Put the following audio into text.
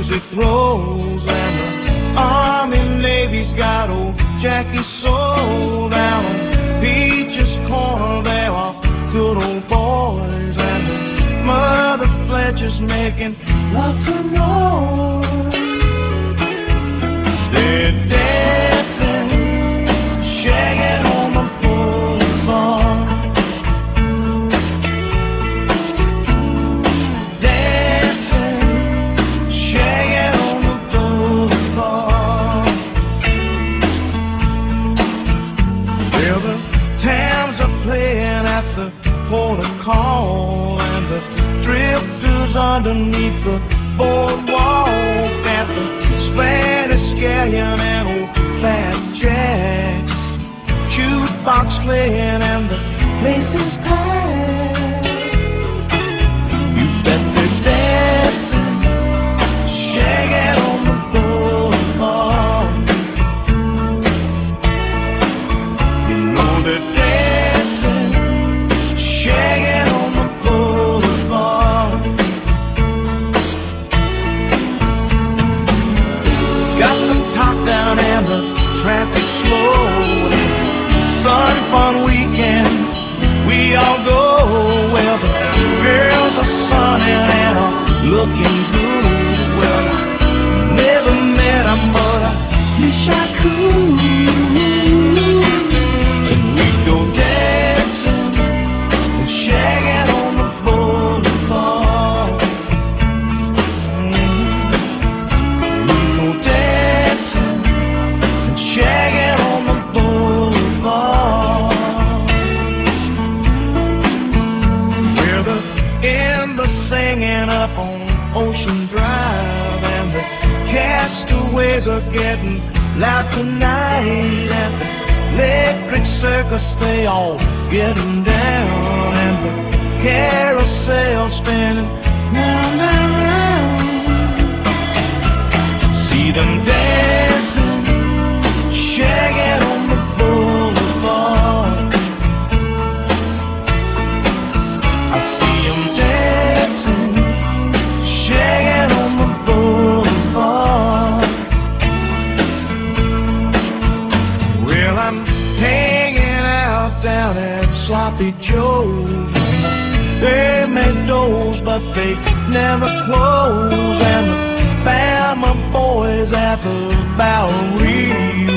music throws, and the Army Navy's got old Jackie sold. Down on Peach's Corner there are good old boys, and the Mother Fletcher's making love to noise. They're dancing, shagging on the boulevard. Dancing, shagging on the boulevard. Well, the Thames are playing at the port of call, and the drifters underneath the boardwalk at the Spanish Scallion and old Fat Jack's jukebox playing, and the place is packed. You bet they're dancing, shagging on the boulevard. You know they're dancing, shagging on the boulevard. Got the top down and the traffic slow. Fun weekend, we all go. Well, the girls are sunny and are looking good. Well, I never met them, but I wish I could. And we go dancing and shagging on the boulevard. We go dancing and shagging on the boulevard. We're the Ember singing up on Ocean Drive, and the castaways are getting loud tonight. At the Electric Circus they all getting down, and the carousel spinning round and round. See them dancing, shagging on the boulevard. I see them dancing, shagging on the boulevard. Well, I'm hanging out down at Sloppy Joe's. They make doughs, but they never close, and the Bama boys at the Bowery